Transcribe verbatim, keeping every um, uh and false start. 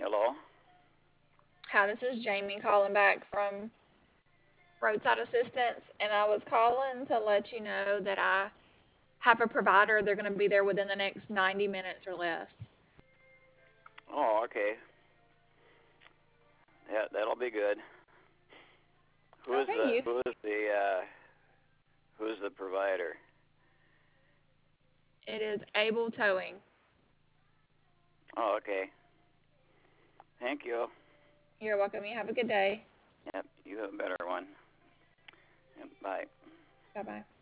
Hello? Hi, this is Jamie calling back from Roadside Assistance, and I was calling to let you know that I have a provider. They're going to be there within the next ninety minutes or less. Oh, okay. Yeah, that'll be good. Who's Okay, the you. who's the uh who's the provider? It is Able Towing. Oh, okay. Thank you. You're welcome. You have a good day. Yep, you have a better one. Yep, bye. Bye bye.